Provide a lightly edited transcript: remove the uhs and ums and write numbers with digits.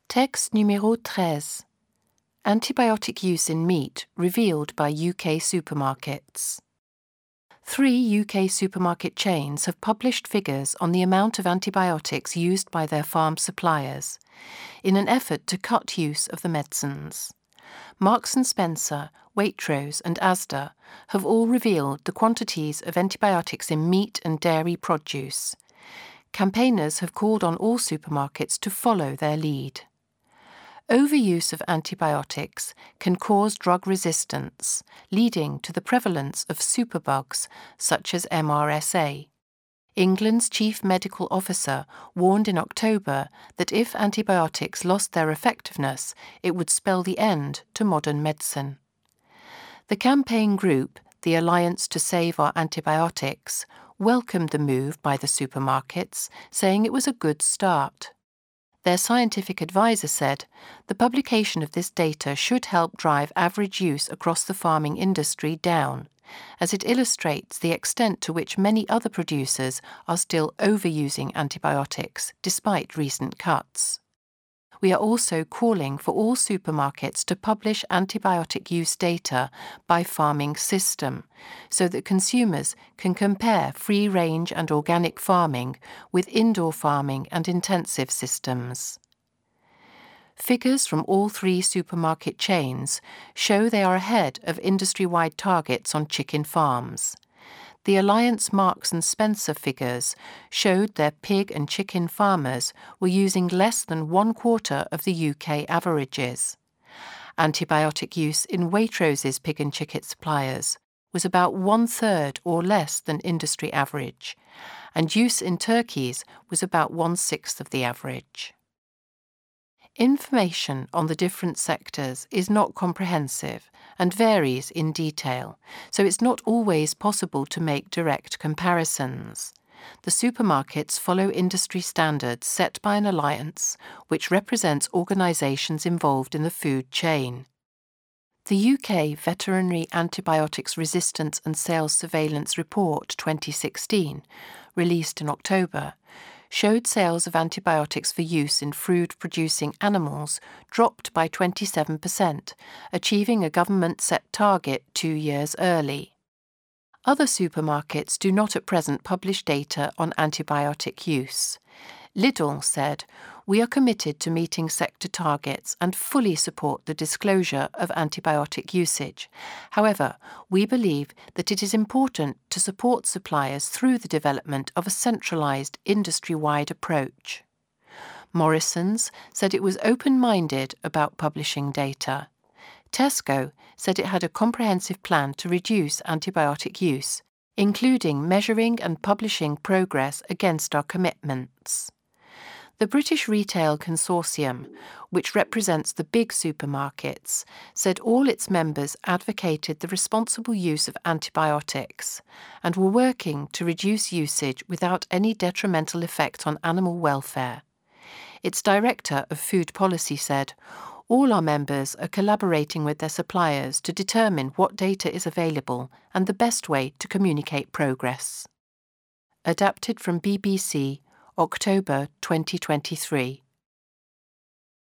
Texte numéro 13. Antibiotic use in meat revealed by UK supermarkets. 3 UK supermarket chains have published figures on the amount of antibiotics used by their farm suppliers, in an effort to cut use of the medicines. Marks & Spencer, Waitrose and Asda have all revealed the quantities of antibiotics in meat and dairy produce. Campaigners have called on all supermarkets to follow their lead. Overuse of antibiotics can cause drug resistance, leading to the prevalence of superbugs such as MRSA. England's chief medical officer warned in October that if antibiotics lost their effectiveness, it would spell the end to modern medicine. The campaign group, the Alliance to Save Our Antibiotics, welcomed the move by the supermarkets, saying it was a good start. Their scientific advisor said, the publication of this data should help drive average use across the farming industry down, as it illustrates the extent to which many other producers are still overusing antibiotics despite recent cuts. We are also calling for all supermarkets to publish antibiotic use data by farming system, so that consumers can compare free-range and organic farming with indoor farming and intensive systems. Figures from all 3 supermarket chains show they are ahead of industry-wide targets on chicken farms. The Alliance Marks & Spencer figures showed their pig and chicken farmers were using less than 1/4 of the UK averages. Antibiotic use in Waitrose's pig and chicken suppliers was about 1/3 or less than industry average, and use in turkeys was about 1/6 of the average. Information on the different sectors is not comprehensive and varies in detail, so it's not always possible to make direct comparisons. The supermarkets follow industry standards set by an alliance which represents organisations involved in the food chain. The UK Veterinary Antibiotics Resistance and Sales Surveillance Report 2016, released in October, showed sales of antibiotics for use in food-producing animals dropped by 27%, achieving a government-set target 2 years early. Other supermarkets do not at present publish data on antibiotic use. Lidl said, "We are committed to meeting sector targets and fully support the disclosure of antibiotic usage. However, we believe that it is important to support suppliers through the development of a centralised, industry-wide approach." Morrisons said it was open-minded about publishing data. Tesco said it had a comprehensive plan to reduce antibiotic use, including measuring and publishing progress against our commitments. The British Retail Consortium, which represents the big supermarkets, said all its members advocated the responsible use of antibiotics and were working to reduce usage without any detrimental effect on animal welfare. Its director of food policy said, "All our members are collaborating with their suppliers to determine what data is available and the best way to communicate progress." Adapted from BBC, October 2023.